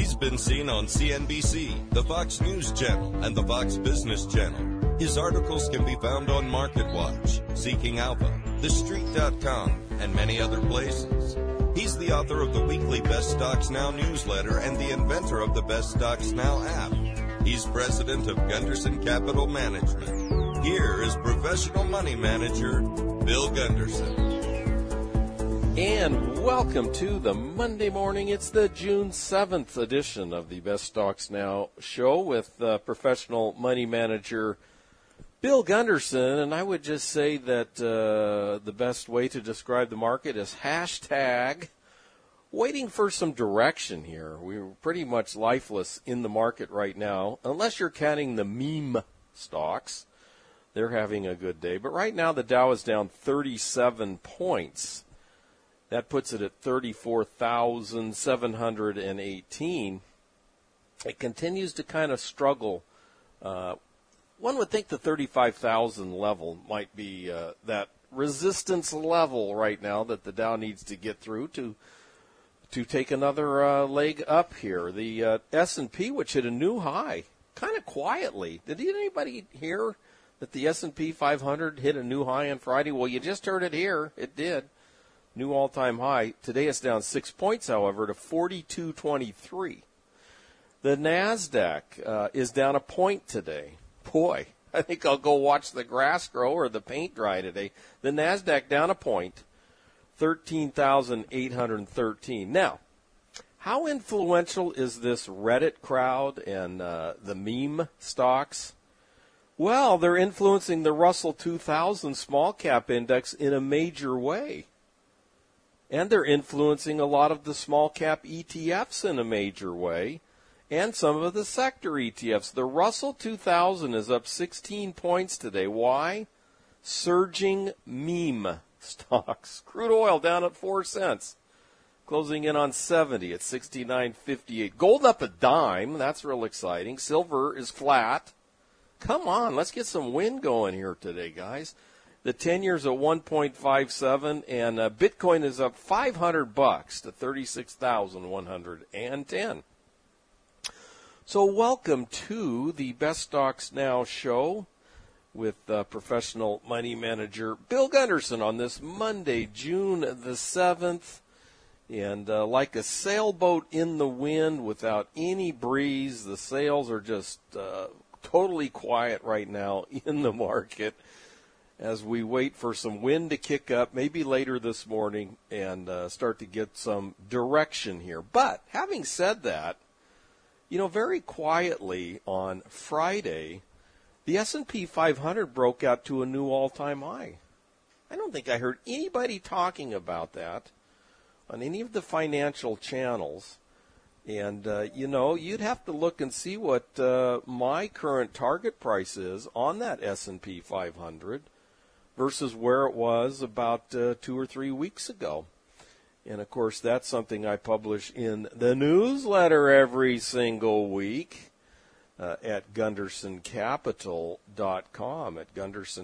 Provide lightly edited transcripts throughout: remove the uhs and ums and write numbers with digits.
He's been seen on CNBC, the Fox News Channel, and the Fox Business Channel. His articles can be found on MarketWatch, Seeking Alpha, TheStreet.com, and many other places. He's the author of the weekly Best Stocks Now newsletter and the inventor of the Best Stocks Now app. He's president of Gunderson Capital Management. Here is professional money manager, Bill Gunderson. And welcome to the Monday morning. It's the June 7th edition of the Best Stocks Now show with professional money manager Bill Gunderson. And I would just say that the best way to describe the market is hashtag waiting for some direction here. We're pretty much lifeless in the market right now, unless you're counting the meme stocks. They're having a good day. But right now the Dow is down 37 points. That puts it at 34,718. It continues to kind of struggle. One would think the 35,000 level might be that resistance level right now that the Dow needs to get through to take another leg up here. The S&P, which hit a new high, kind of quietly. Did anybody hear that the S&P 500 hit a new high on Friday? Well, you just heard it here. It did. New all-time high. Today it's down 6 points, however, to 42.23. The NASDAQ is down a point today. Boy, I think I'll go watch the grass grow or the paint dry today. The NASDAQ down a point, 13,813. Now, how influential is this Reddit crowd and the meme stocks? Well, they're influencing the Russell 2000 small cap index in a major way. And they're influencing a lot of the small cap ETFs in a major way, and some of the sector ETFs. The Russell 2000 is up 16 points today. Why? Surging meme stocks. Crude oil down at 4 cents, closing in on 70 at 69.58. Gold up a dime. That's real exciting. Silver is flat. Come on, let's get some wind going here today, guys. The 10-year's at 1.57, and Bitcoin is up $500 to 36,110. So welcome to the Best Stocks Now show with professional money manager Bill Gunderson on this Monday, June the 7th. And like a sailboat in the wind without any breeze, the sails are just totally quiet right now in the market, as we wait for some wind to kick up, maybe later this morning, and start to get some direction here. But having said that, you know, very quietly on Friday, the S&P 500 broke out to a new all-time high. I don't think I heard anybody talking about that on any of the financial channels. And, you know, you'd have to look and see what my current target price is on that S&P 500. Versus where it was about 2 or 3 weeks ago. And, of course, that's something I publish in the newsletter every single week at GundersonCapital.com, at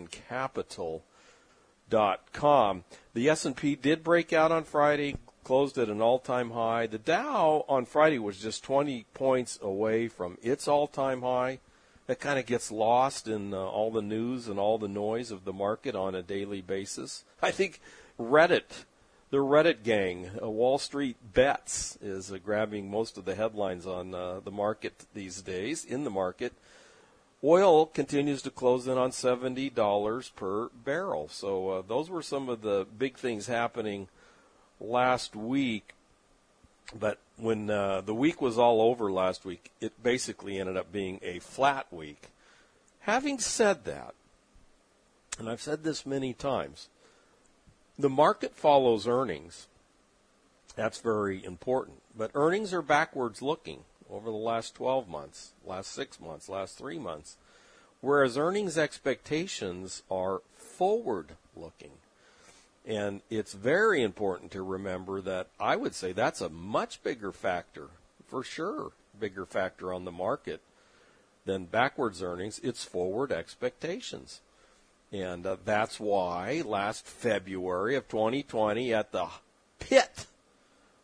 GundersonCapital.com. The S&P did break out on Friday, closed at an all-time high. The Dow on Friday was just 20 points away from its all-time high. That kind of gets lost in all the news and all the noise of the market on a daily basis. I think Reddit, the Reddit gang, Wall Street Bets, is grabbing most of the headlines on the market these days, in the market. Oil continues to close in on $70 per barrel. So those were some of the big things happening last week. But when the week was all over last week, it basically ended up being a flat week. Having said that, and I've said this many times, the market follows earnings. That's very important. But earnings are backwards looking over the last 12 months, last 6 months, last 3 months, whereas earnings expectations are forward looking. And it's very important to remember that I would say that's a much bigger factor, for sure, bigger factor on the market than backwards earnings. It's forward expectations. And that's why last February of 2020, at the pit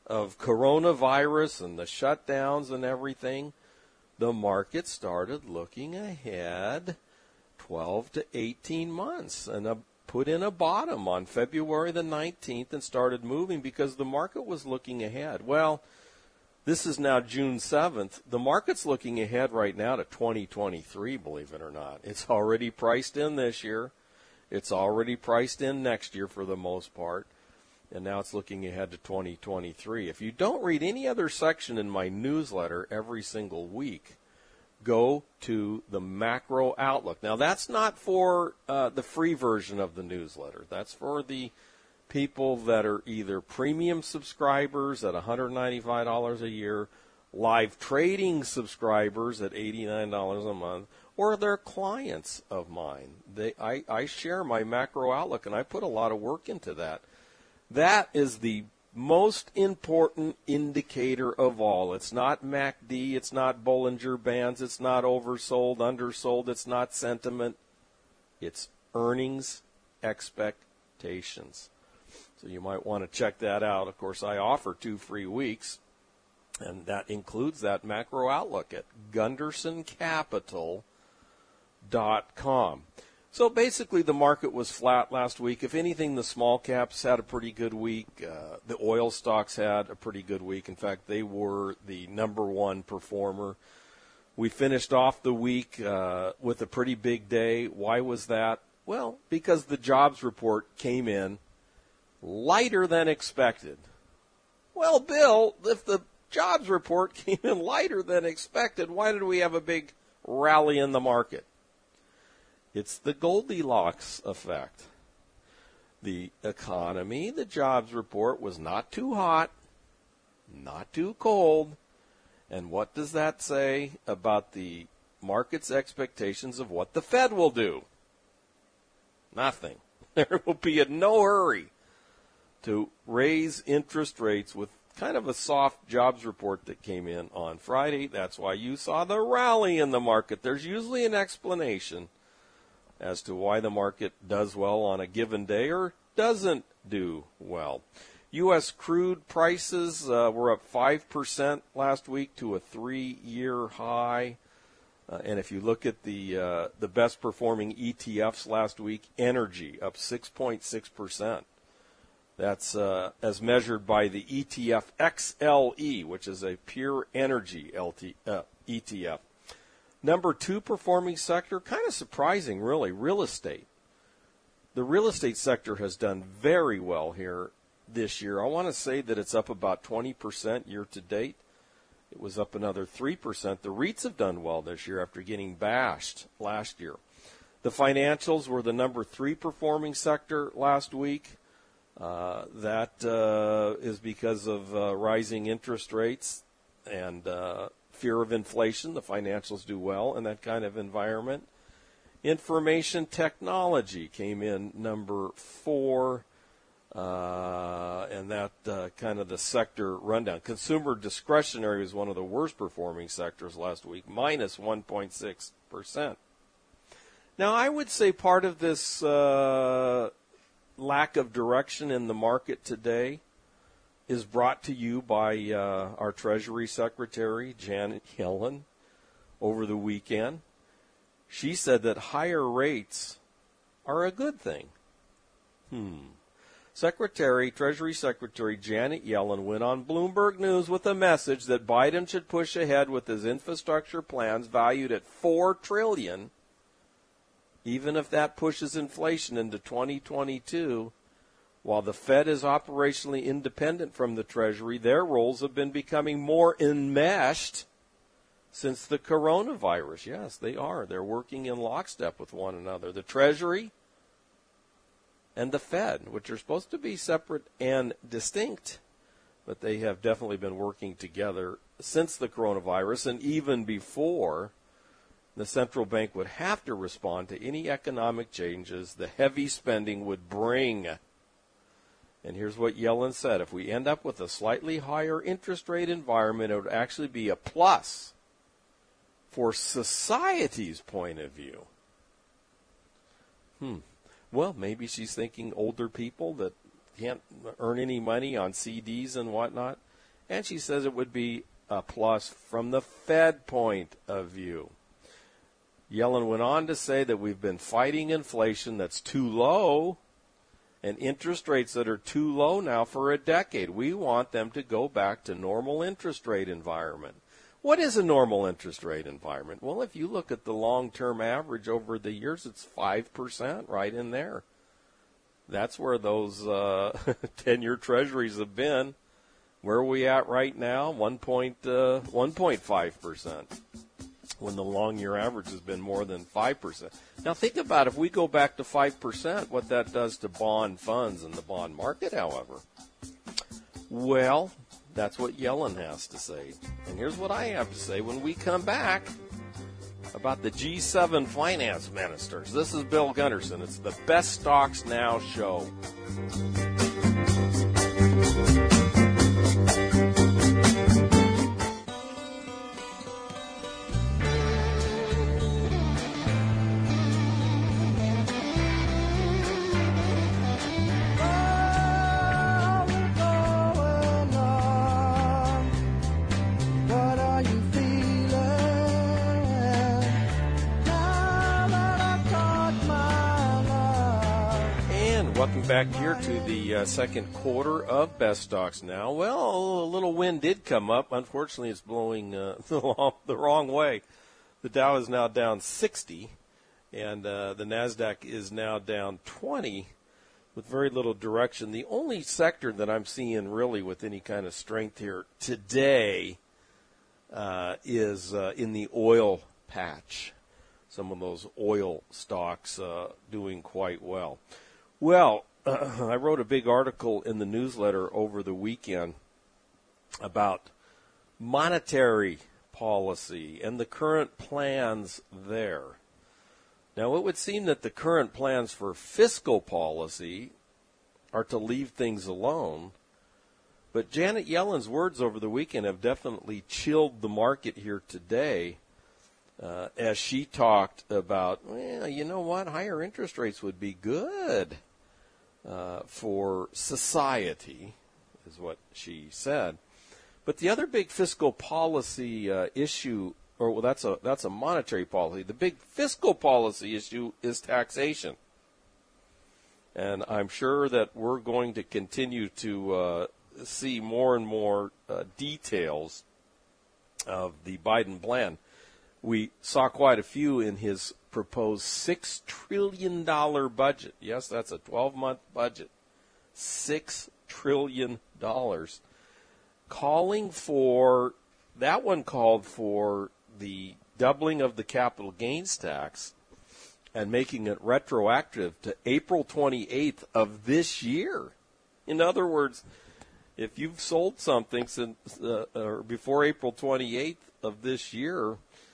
of coronavirus and the shutdowns and everything, the market started looking ahead 12 to 18 months and put in a bottom on February the 19th and started moving because the market was looking ahead. Well, this is now June 7th. The market's looking ahead right now to 2023, believe it or not. It's already priced in this year. It's already priced in next year for the most part. And now it's looking ahead to 2023. If you don't read any other section in my newsletter every single week, go to the Macro Outlook. Now, that's not for the free version of the newsletter. That's for the people that are either premium subscribers at $195 a year, live trading subscribers at $89 a month, or they're clients of mine. I share my Macro Outlook, and I put a lot of work into that. That is the most important indicator of all. It's not MACD, it's not Bollinger Bands, it's not oversold, undersold, it's not sentiment. It's earnings expectations. So you might want to check that out. Of course, I offer 2 free weeks, and that includes that Macro Outlook at GundersonCapital.com. So basically the market was flat last week. If anything, the small caps had a pretty good week. The oil stocks had a pretty good week. In fact, they were the number one performer. We finished off the week with a pretty big day. Why was that? Well, because the jobs report came in lighter than expected. Well, Bill, if the jobs report came in lighter than expected, why did we have a big rally in the market? It's the Goldilocks effect. The economy, the jobs report was not too hot, not too cold. And what does that say about the market's expectations of what the Fed will do? Nothing. There will be in no hurry to raise interest rates with kind of a soft jobs report that came in on Friday. That's why you saw the rally in the market. There's usually an explanation as to why the market does well on a given day or doesn't do well. U.S. crude prices were up 5% last week to a 3-year high. And if you look at the best performing ETFs last week, energy up 6.6%. That's as measured by the ETF XLE, which is a pure energy ETF. Number 2 performing sector, kind of surprising, really, real estate. The real estate sector has done very well here this year. I want to say that it's up about 20% year to date. It was up another 3%. The REITs have done well this year after getting bashed last year. The financials were the number 3 performing sector last week. That is because of rising interest rates and fear of inflation. The financials do well in that kind of environment. Information technology came in number 4, and that kind of the sector rundown. Consumer discretionary was one of the worst performing sectors last week, minus 1.6%. Now, I would say part of this lack of direction in the market today is brought to you by our Treasury Secretary, Janet Yellen, over the weekend. She said that higher rates are a good thing. Treasury Secretary Janet Yellen went on Bloomberg News with a message that Biden should push ahead with his infrastructure plans valued at $4 trillion, even if that pushes inflation into 2022. While the Fed is operationally independent from the Treasury, their roles have been becoming more enmeshed since the coronavirus. Yes, they are. They're working in lockstep with one another. The Treasury and the Fed, which are supposed to be separate and distinct, but they have definitely been working together since the coronavirus, and even before. The central bank would have to respond to any economic changes the heavy spending would bring. And here's what Yellen said: if we end up with a slightly higher interest rate environment, it would actually be a plus for society's point of view. Well, maybe she's thinking older people that can't earn any money on CDs and whatnot. And she says it would be a plus from the Fed point of view. Yellen went on to say that we've been fighting inflation that's too low and interest rates that are too low now for a decade. We want them to go back to normal interest rate environment. What is a normal interest rate environment? Well, if you look at the long-term average over the years, it's 5% right in there. That's where those 10-year treasuries have been. Where are we at right now? 1.5%. When the long-year average has been more than 5%. Now think about if we go back to 5%, what that does to bond funds and the bond market, however. Well, that's what Yellen has to say. And here's what I have to say when we come back about the G7 finance ministers. This is Bill Gunderson. It's the Best Stocks Now show. Welcome back here to the second quarter of Best Stocks Now. Well, a little wind did come up. Unfortunately, it's blowing the wrong way. The Dow is now down 60, and the NASDAQ is now down 20 with very little direction. The only sector that I'm seeing really with any kind of strength here today is in the oil patch. Some of those oil stocks doing quite well. Well, I wrote a big article in the newsletter over the weekend about monetary policy and the current plans there. Now, it would seem that the current plans for fiscal policy are to leave things alone, but Janet Yellen's words over the weekend have definitely chilled the market here today as she talked about, well, you know what, higher interest rates would be good for society, is what she said. But the other big fiscal policy issue, or well, that's a monetary policy. The big fiscal policy issue is taxation. And I'm sure that we're going to continue to see more and more details of the Biden plan. We saw quite a few in his proposed $6 trillion budget. Yes, that's a 12-month budget. $6 trillion. Calling for, that one called for the doubling of the capital gains tax and making it retroactive to April 28th of this year. In other words, if you've sold something since or before April 28th of this year,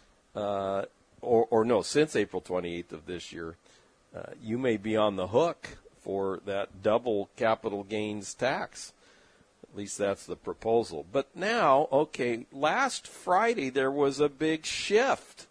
since April 28th of this year, you may be on the hook for that double capital gains tax. At least that's the proposal. But now, okay, last Friday there was a big shift.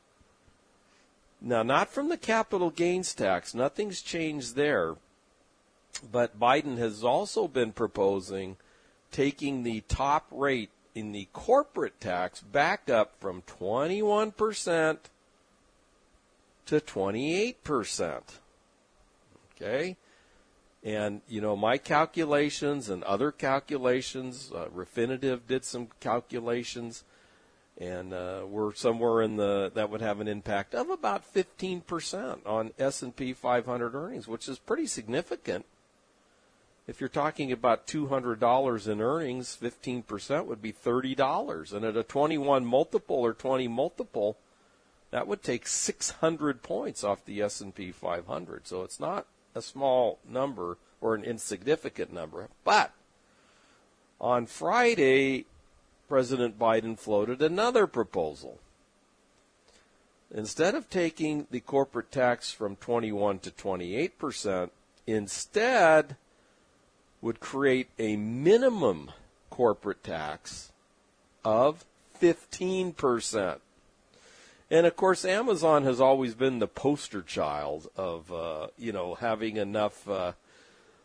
Now, not from the capital gains tax. Nothing's changed there. But Biden has also been proposing taking the top rate in the corporate tax back up from 21% to 28%. Okay? And, you know, my calculations and other calculations, Refinitiv did some calculations, and we're somewhere in that would have an impact of about 15% on S&P 500 earnings, which is pretty significant. If you're talking about $200 in earnings, 15% would be $30. And at a 21 multiple or 20 multiple, that would take 600 points off the S&P 500. So it's not a small number or an insignificant number. But on Friday, President Biden floated another proposal. Instead of taking the corporate tax from 21 to 28%, instead would create a minimum corporate tax of 15%. And, of course, Amazon has always been the poster child of, having enough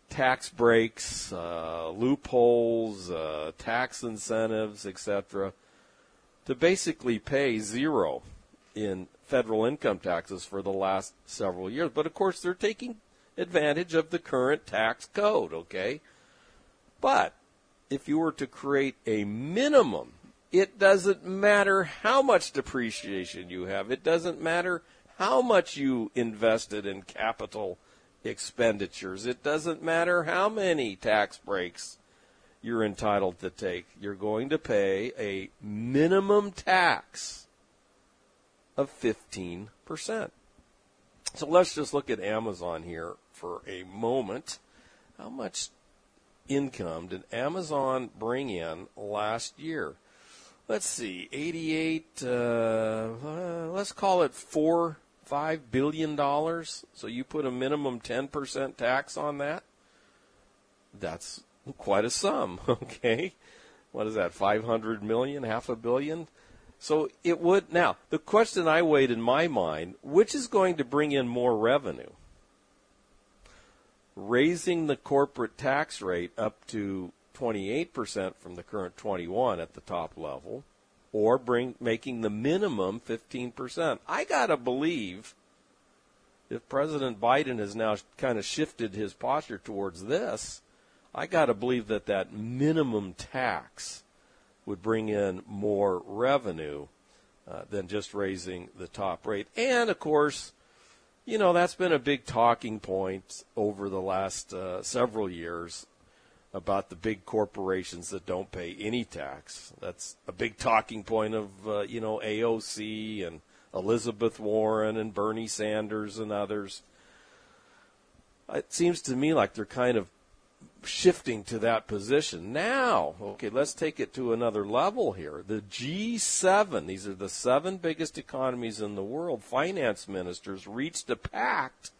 tax breaks, loopholes, tax incentives, etc., to basically pay zero in federal income taxes for the last several years. But, of course, they're taking advantage of the current tax code, okay? But if you were to create a minimum, it doesn't matter how much depreciation you have. It doesn't matter how much you invested in capital expenditures. It doesn't matter how many tax breaks you're entitled to take. You're going to pay a minimum tax of 15%. So let's just look at Amazon here for a moment. How much income did Amazon bring in last year? Let's see, 88, let's call it $5 billion. So you put a minimum 10% tax on that. That's quite a sum, okay? What is that, 500 million, $500 million? So it would, now, the question I weighed in my mind, which is going to bring in more revenue? Raising the corporate tax rate up to 28% from the current 21% at the top level, or making the minimum 15%. I gotta believe, if President Biden has now kind of shifted his posture towards this, I gotta believe that minimum tax would bring in more revenue than just raising the top rate. And of course, you know, that's been a big talking point over the last several years about the big corporations that don't pay any tax. That's a big talking point of, AOC and Elizabeth Warren and Bernie Sanders and others. It seems to me like they're kind of shifting to that position. Now, okay, let's take it to another level here. The G7, these are the 7 biggest economies in the world, finance ministers reached a pact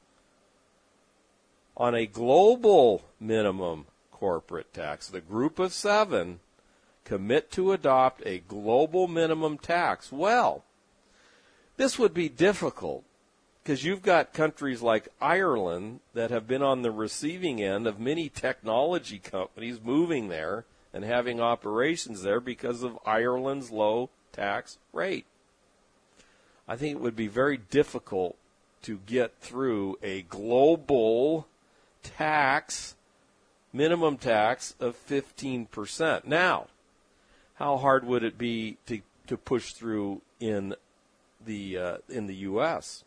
on a global minimum corporate tax. The group of 7 commit to adopt a global minimum tax. Well, this would be difficult because you've got countries like Ireland that have been on the receiving end of many technology companies moving there and having operations there because of Ireland's low tax rate. I think it would be very difficult to get through a global tax, minimum tax of 15%. Now, how hard would it be to push through in the U.S.?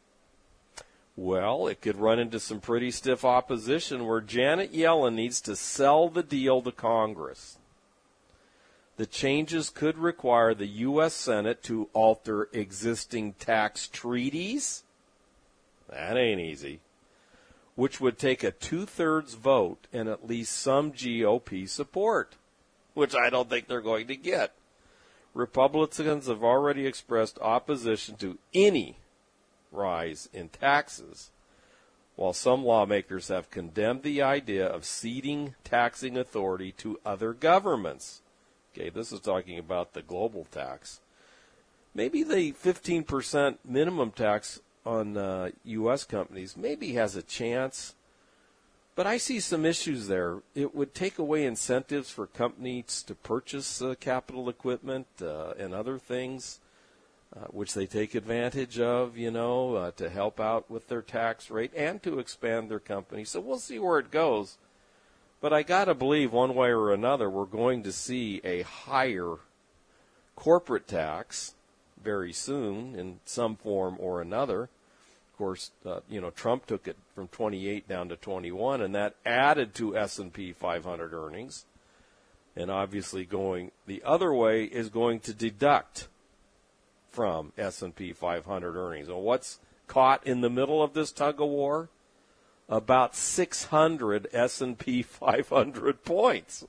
Well, it could run into some pretty stiff opposition where Janet Yellen needs to sell the deal to Congress. The changes could require the U.S. Senate to alter existing tax treaties. That ain't easy. Which would take a 2/3 vote and at least some GOP support, which I don't think they're going to get. Republicans have already expressed opposition to any rise in taxes, while some lawmakers have condemned the idea of ceding taxing authority to other governments. Okay, this is talking about the global tax. Maybe the 15% minimum tax on U.S. companies maybe has a chance, but I see some issues there. It would take away incentives for companies to purchase capital equipment and other things, which they take advantage of, to help out with their tax rate and to expand their company. So we'll see where it goes. But I got to believe one way or another we're going to see a higher corporate tax very soon in some form or another. Of course, Trump took it from 28 down to 21, and that added to S&P 500 earnings. And obviously going the other way is going to deduct from S&P 500 earnings. And what's caught in the middle of this tug-of-war? About 600 S&P 500 points.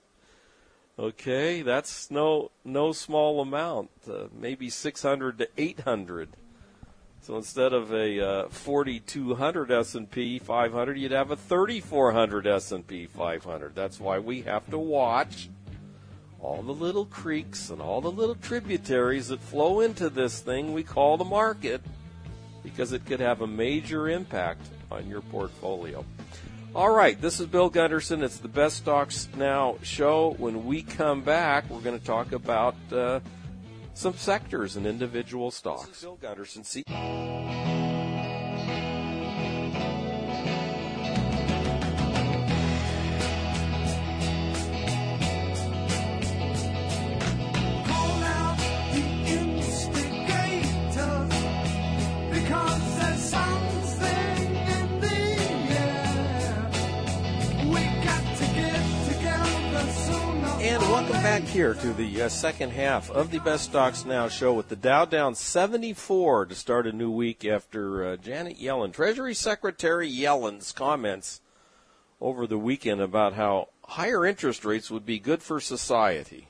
Okay, that's no small amount, maybe 600 to 800. So instead of a 4,200 S&P 500, you'd have a 3,400 S&P 500. That's why we have to watch all the little creeks and all the little tributaries that flow into this thing we call the market, because it could have a major impact on your portfolio. All right, this is Bill Gunderson. It's the Best Stocks Now show. When we come back, we're going to talk about some sectors and individual stocks. This is Bill Gunderson. Back here to the second half of the Best Stocks Now show with the Dow down 74 to start a new week after Janet Yellen, Treasury Secretary Yellen's comments over the weekend about how higher interest rates would be good for society.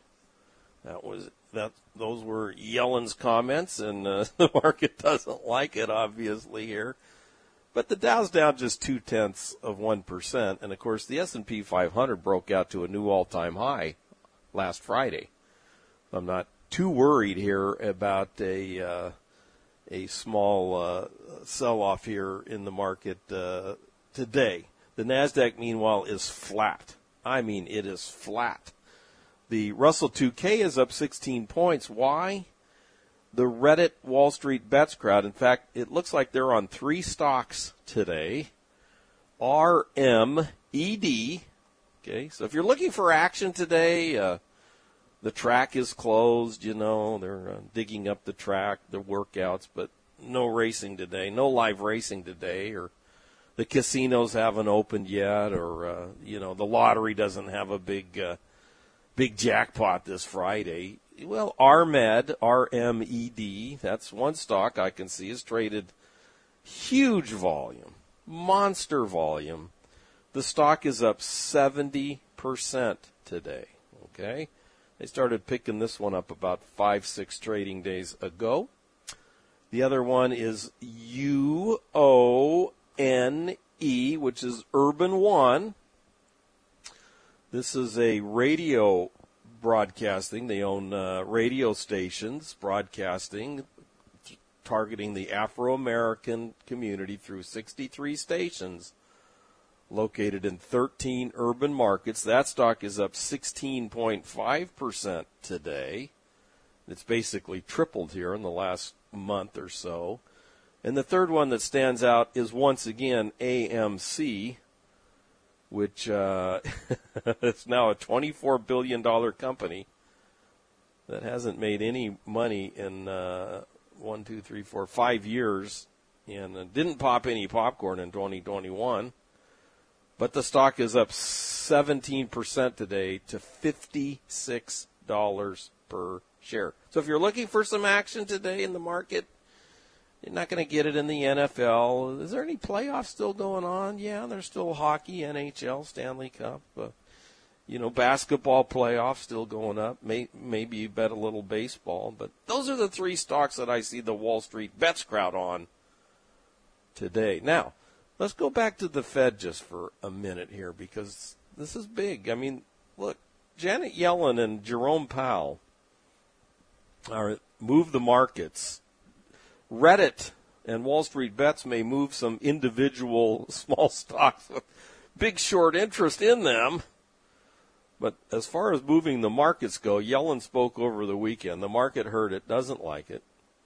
Those were Yellen's comments, and the market doesn't like it, obviously, here. But the Dow's down just 0.2%, and of course the S&P 500 broke out to a new all-time high last Friday. I'm not too worried here about a small sell-off here in the market today. The Nasdaq, meanwhile, is flat. I mean, it is flat. The Russell 2K is up 16 points. Why? The Reddit Wall Street Bets crowd. In fact, it looks like they're on 3 stocks today. RMED. Okay, so if you're looking for action today, the track is closed, they're digging up the track, the workouts, but no racing today, no live racing today, or the casinos haven't opened yet, or, the lottery doesn't have a big jackpot this Friday. Well, RMED, R-M-E-D, that's one stock I can see is traded huge volume, monster volume. The stock is up 70% today, okay? They started picking this one up about 5-6 trading days ago. The other one is UONE, which is Urban One. This is a radio broadcasting. They own radio stations broadcasting, targeting the Afro-American community through 63 stations located in 13 urban markets. That stock is up 16.5% today. It's basically tripled here in the last month or so. And the third one that stands out is once again AMC, which it's now a $24 billion company that hasn't made any money in 5 years, and didn't pop any popcorn in 2021. But the stock is up 17% today to $56 per share. So if you're looking for some action today in the market, you're not going to get it in the NFL. Is there any playoffs still going on? Yeah, there's still hockey, NHL, Stanley Cup. Basketball playoffs still going up. Maybe you bet a little baseball. But those are the 3 stocks that I see the Wall Street Bets crowd on today. Now, let's go back to the Fed just for a minute here, because this is big. I mean, look, Janet Yellen and Jerome Powell move the markets. Reddit and Wall Street Bets may move some individual small stocks with big short interest in them. But as far as moving the markets go, Yellen spoke over the weekend. The market heard it, doesn't like it.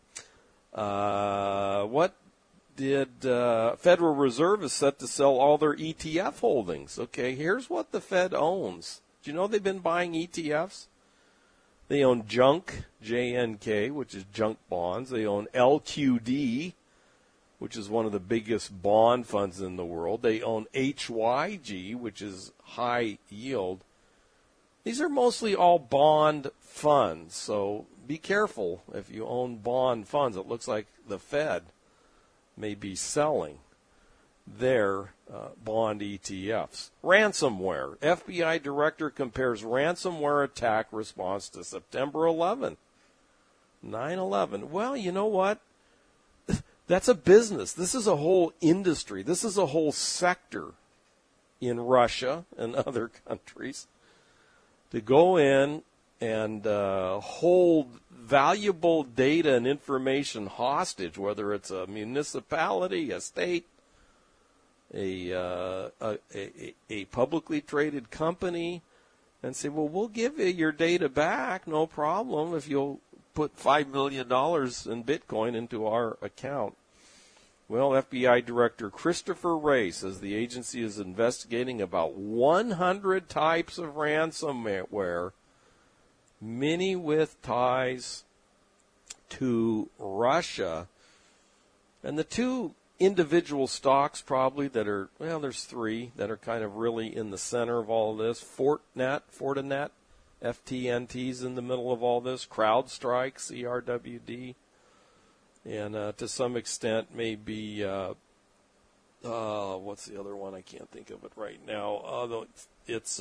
What did Federal Reserve is set to sell all their ETF holdings. Okay, here's what the Fed owns. Do you know they've been buying ETFs? They own Junk, J-N-K, which is junk bonds. They own LQD, which is one of the biggest bond funds in the world. They own HYG, which is high yield. These are mostly all bond funds, so be careful if you own bond funds. It looks like the Fed may be selling their bond ETFs. Ransomware. FBI director compares ransomware attack response to September 11. 9/11. Well, you know what? That's a business. This is a whole industry. This is a whole sector in Russia and other countries to go in and hold valuable data and information hostage, whether it's a municipality, a state, a publicly traded company and say, well, we'll give you your data back, no problem, if you'll put $5 million in Bitcoin into our account. Well, FBI Director Christopher Wray says the agency is investigating about 100 types of ransomware, many with ties to Russia. And the two individual stocks probably that are, well, there's three that are kind of really in the center of all of this. Fortinet, FTNT's in the middle of all this. CrowdStrike, CRWD. And to some extent, maybe, what's the other one? I can't think of it right now. It's,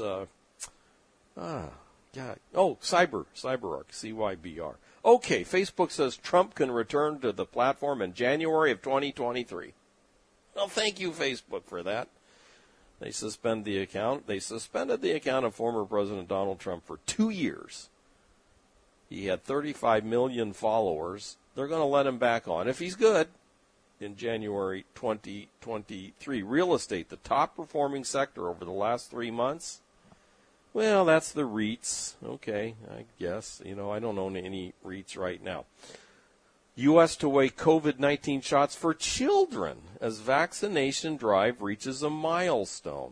CyberArk, CYBR. Okay, Facebook says Trump can return to the platform in January of 2023. Well, thank you, Facebook, for that. They suspended the account of former President Donald Trump for 2 years. He had 35 million followers. They're going to let him back on, if he's good, in January 2023. Real estate, the top performing sector over the last 3 months. Well, that's the REITs. Okay, I guess. I don't own any REITs right now. U.S. to weigh COVID-19 shots for children as vaccination drive reaches a milestone.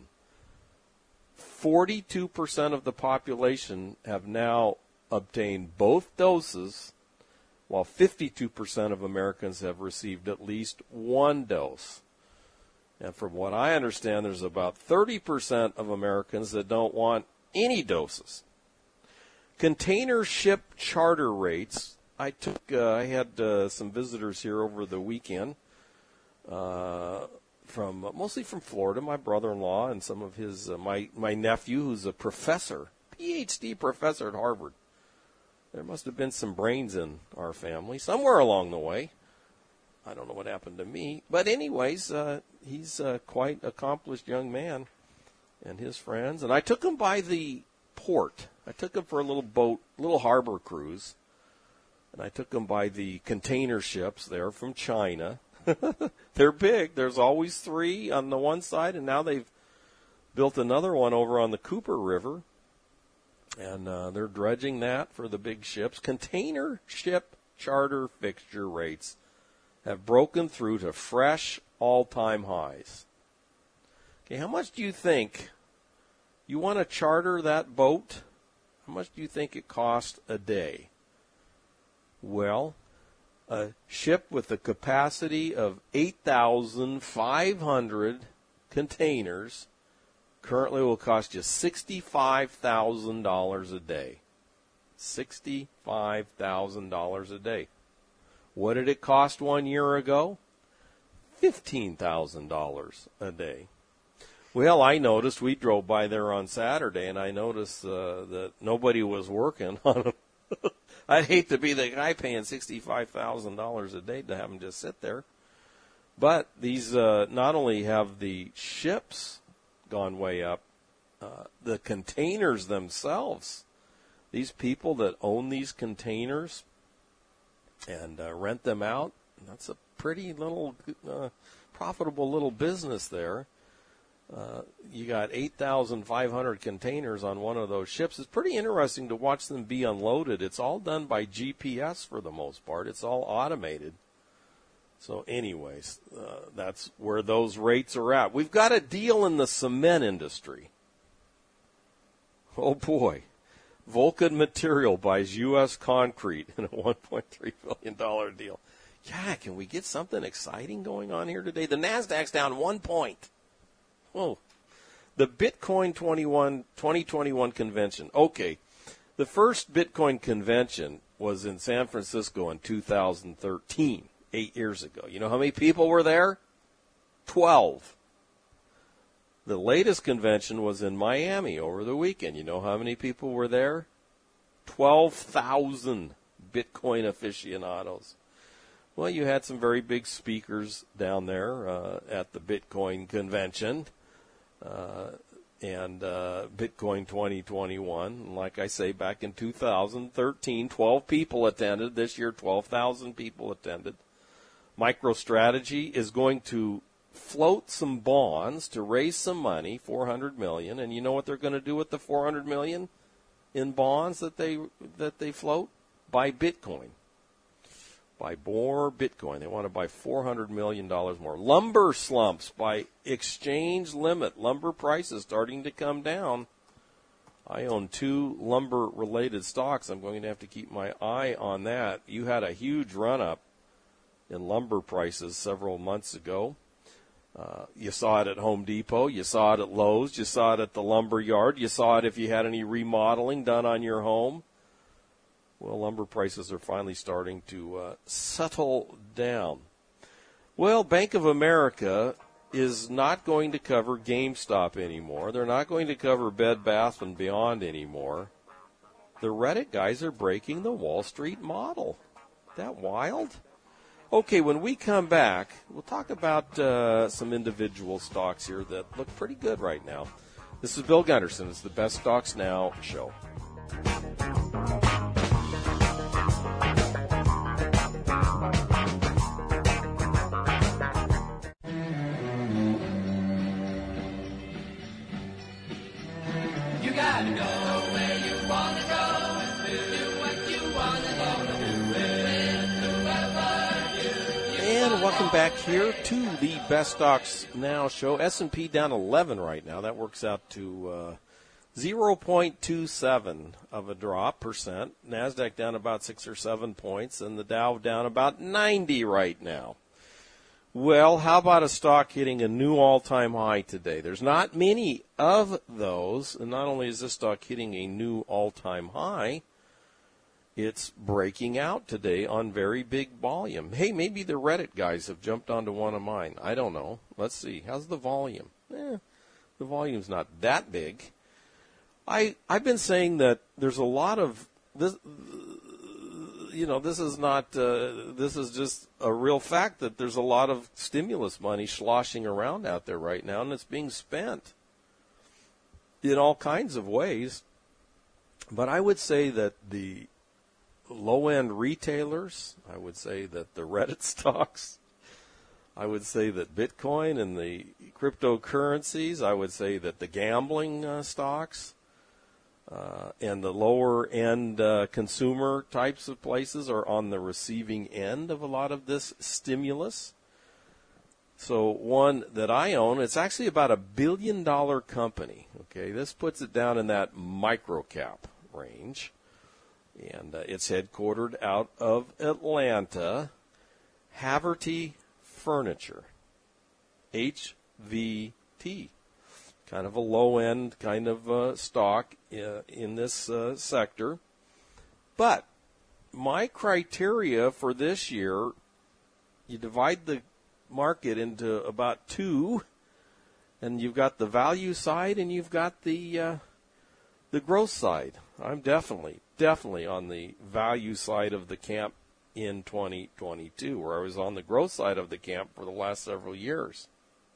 42% of the population have now obtained both doses, while 52% of Americans have received at least one dose. And from what I understand, there's about 30% of Americans that don't want any doses. Container ship charter rates. I had some visitors here over the weekend, mostly from Florida. My brother-in-law and some of his my nephew, who's a professor, PhD professor at Harvard. There must have been some brains in our family somewhere along the way. I don't know what happened to me. But anyways, he's a quite accomplished young man and his friends. And I took him by the port. I took him for a little harbor cruise. And I took him by the container ships there from China. They're big. There's always 3 on the one side, and now they've built another one over on the Cooper River. And they're dredging that for the big ships. Container ship charter fixture rates have broken through to fresh all-time highs. Okay, how much do you think you want to charter that boat? How much do you think it costs a day? Well, a ship with a capacity of 8,500 containers currently will cost you $65,000 a day. $65,000 a day. What did it cost 1 year ago? $15,000 a day. Well, I noticed, we drove by there on Saturday, and I noticed that nobody was working on them. I'd hate to be the guy paying $65,000 a day to have them just sit there. But these, not only have the ships gone way up, the containers themselves, these people that own these containers and rent them out, that's a pretty little profitable little business there. You got 8,500 containers on one of those ships. It's pretty interesting to watch them be unloaded. It's all done by GPS for the most part. It's all automated. So anyways, that's where those rates are at. We've got a deal in the cement industry. Oh boy. Vulcan Material buys U.S. Concrete in a $1.3 billion deal. Yeah, can we get something exciting going on here today? The NASDAQ's down 1 point. Oh, the Bitcoin 2021 convention. Okay, the first Bitcoin convention was in San Francisco in 2013, 8 years ago. You know how many people were there? 12. The latest convention was in Miami over the weekend. You know how many people were there? 12,000 Bitcoin aficionados. Well, you had some very big speakers down there at the Bitcoin convention. And Bitcoin 2021. Like I say, back in 2013, 12 people attended. This year, 12,000 people attended. MicroStrategy is going to float some bonds to raise some money, $400 million, and you know what they're going to do with the $400 million in bonds that they float? Buy Bitcoin. Buy more Bitcoin. They want to buy $400 million more. Lumber slumps by exchange limit. Lumber prices starting to come down. I own 2 lumber-related stocks. I'm going to have to keep my eye on that. You had a huge run-up in lumber prices several months ago. You saw it at Home Depot. You saw it at Lowe's. You saw it at the lumber yard. You saw it if you had any remodeling done on your home. Well, lumber prices are finally starting to settle down. Well, Bank of America is not going to cover GameStop anymore. They're not going to cover Bed Bath & Beyond anymore. The Reddit guys are breaking the Wall Street model. Isn't that wild? Okay, when we come back, we'll talk about some individual stocks here that look pretty good right now. This is Bill Gunderson. It's the Best Stocks Now show. Welcome back here to the Best Stocks Now show. S&P down 11 right now. That works out to 0.27 of a drop percent. NASDAQ down about 6 or 7 points, and the Dow down about 90 right now. Well, how about a stock hitting a new all-time high today? There's not many of those, and not only is this stock hitting a new all-time high, it's breaking out today on very big volume. Hey, maybe the Reddit guys have jumped onto one of mine. I don't know. Let's see. How's the volume? The volume's not that big. I've been saying that there's a lot of this. This is not. This is just a real fact that there's a lot of stimulus money sloshing around out there right now, and it's being spent in all kinds of ways. But I would say that the low-end retailers, I would say that the Reddit stocks, I would say that Bitcoin and the cryptocurrencies, I would say that the gambling stocks and the lower-end consumer types of places are on the receiving end of a lot of this stimulus. So one that I own, it's actually about $1 billion company. Okay, this puts it down in that micro-cap range. And it's headquartered out of Atlanta. Haverty Furniture, HVT, kind of a low-end kind of stock in this sector. But my criteria for this year, you divide the market into about 2, and you've got the value side and you've got the growth side. I'm definitely on the value side of the camp in 2022, where I was on the growth side of the camp for the last several years.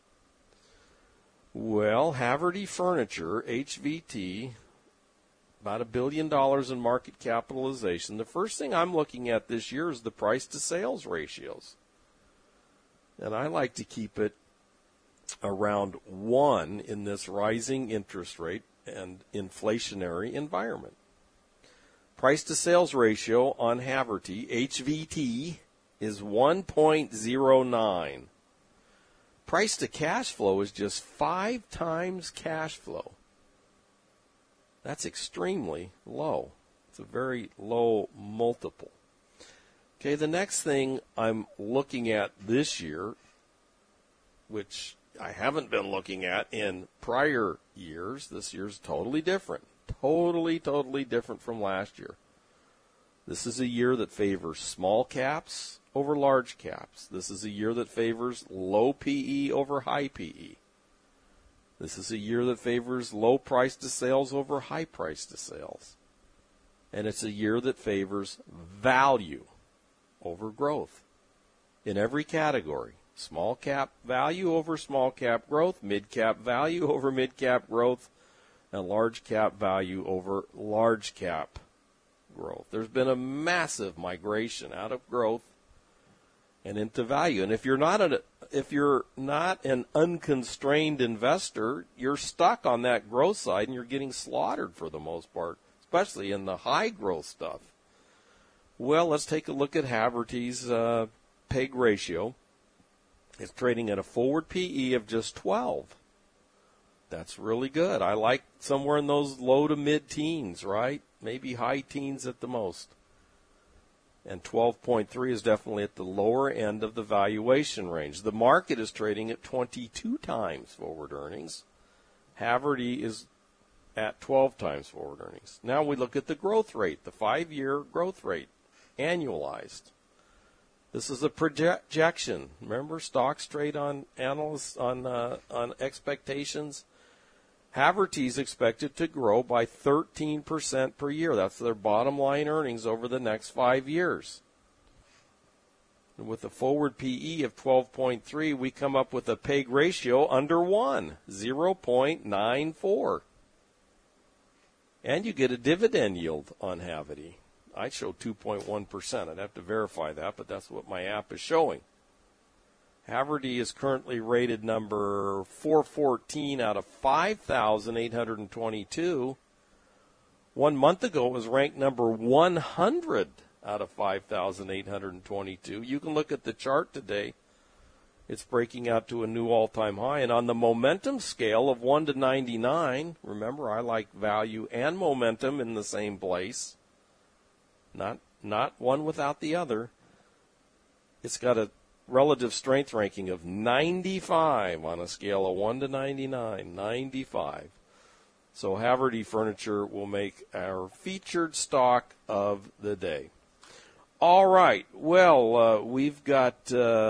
Well, Haverty Furniture, HVT, about $1 billion in market capitalization. The first thing I'm looking at this year is the price-to-sales ratios. And I like to keep it around 1 in this rising interest rate and inflationary environment. Price-to-sales ratio on Haverty, HVT, is 1.09. Price-to-cash flow is just 5 times cash flow. That's extremely low. It's a very low multiple. Okay, the next thing I'm looking at this year, which I haven't been looking at in prior years, this year's totally different. Totally different from last year. This is a year that favors small caps over large caps. This is a year that favors low PE over high PE. This is a year that favors low price to sales over high price to sales. And it's a year that favors value over growth in every category. Small cap value over small cap growth, mid cap value over mid cap growth, and large cap value over large cap growth. There's been a massive migration out of growth and into value. And if you're not an unconstrained investor, you're stuck on that growth side and you're getting slaughtered for the most part, especially in the high growth stuff. Well, let's take a look at Haverty's PEG ratio. It's trading at a forward PE of just 12. That's really good. I like somewhere in those low to mid-teens, right? Maybe high teens at the most. And 12.3 is definitely at the lower end of the valuation range. The market is trading at 22 times forward earnings. Haverty is at 12 times forward earnings. Now we look at the growth rate, the 5-year growth rate, annualized. This is a projection. Remember, stocks trade on analysts on expectations. Haverty's expected to grow by 13% per year. That's their bottom line earnings over the next 5 years. And with a forward PE of 12.3, we come up with a PEG ratio under 1, 0.94. And you get a dividend yield on Haverty. I show 2.1%. I'd have to verify that, but that's what my app is showing. Haverty is currently rated number 414 out of 5,822. 1 month ago, it was ranked number 100 out of 5,822. You can look at the chart today. It's breaking out to a new all-time high. And on the momentum scale of 1 to 99, remember, I like value and momentum in the same place. Not one without the other. It's got a relative strength ranking of 95 on a scale of 1 to 99, 95. So Haverty Furniture will make our featured stock of the day. All right. Well, we've got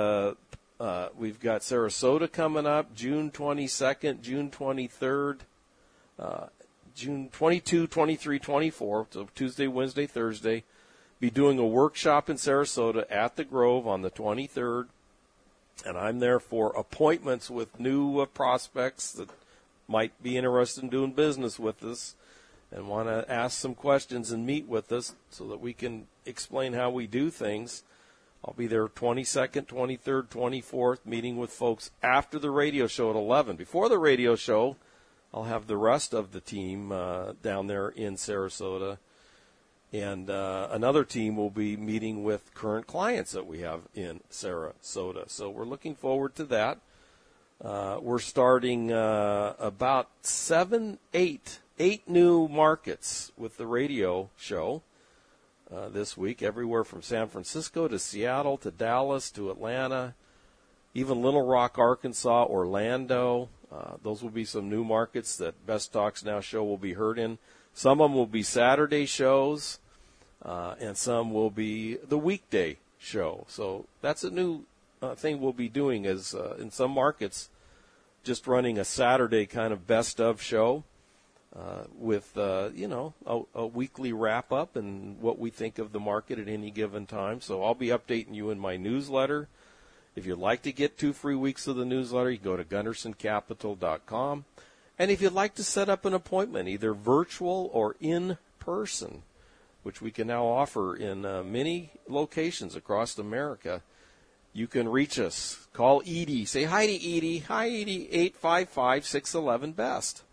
Sarasota coming up, June 22nd, June 23rd, June 22, 23, 24, so Tuesday, Wednesday, Thursday. Be doing a workshop in Sarasota at the Grove on the 23rd, and I'm there for appointments with new prospects that might be interested in doing business with us and want to ask some questions and meet with us so that we can explain how we do things. I'll be there 22nd, 23rd, 24th, meeting with folks after the radio show at 11. Before the radio show, I'll have the rest of the team down there in Sarasota. And another team will be meeting with current clients that we have in Sarasota. So we're looking forward to that. We're starting about 8 new markets with the radio show this week, everywhere from San Francisco to Seattle to Dallas to Atlanta, even Little Rock, Arkansas, Orlando. Those will be some new markets that Best Talks Now show will be heard in. Some of them will be Saturday shows, and some will be the weekday show. So that's a new thing we'll be doing is in some markets just running a Saturday kind of best of show with, a weekly wrap-up and what we think of the market at any given time. So I'll be updating you in my newsletter. If you'd like to get 2 free weeks of the newsletter, you go to GundersonCapital.com. And if you'd like to set up an appointment, either virtual or in person, which we can now offer in many locations across America, you can reach us. Call Edie. Say hi to Edie. Hi, Edie. 855-611-BEST.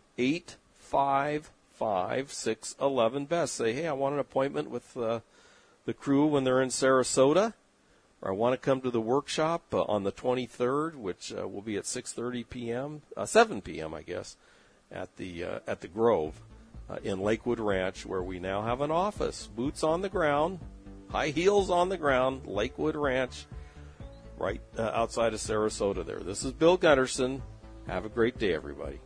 855-611-BEST. Say, hey, I want an appointment with the crew when they're in Sarasota. Or I want to come to the workshop on the 23rd, which will be at 6:30 p.m., 7 p.m., I guess, at the Grove in Lakewood Ranch, where we now have an office. Boots on the ground, high heels on the ground, Lakewood Ranch, right outside of Sarasota there. This is Bill Gunderson. Have a great day, everybody.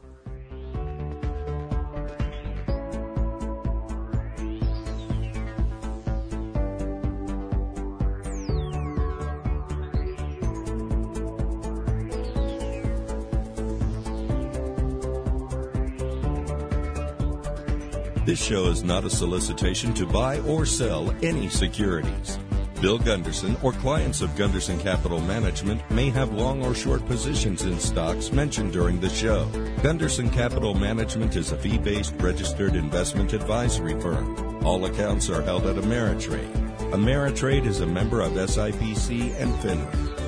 This show is not a solicitation to buy or sell any securities. Bill Gunderson or clients of Gunderson Capital Management may have long or short positions in stocks mentioned during the show. Gunderson Capital Management is a fee-based registered investment advisory firm. All accounts are held at Ameritrade. Ameritrade is a member of SIPC and FINRA.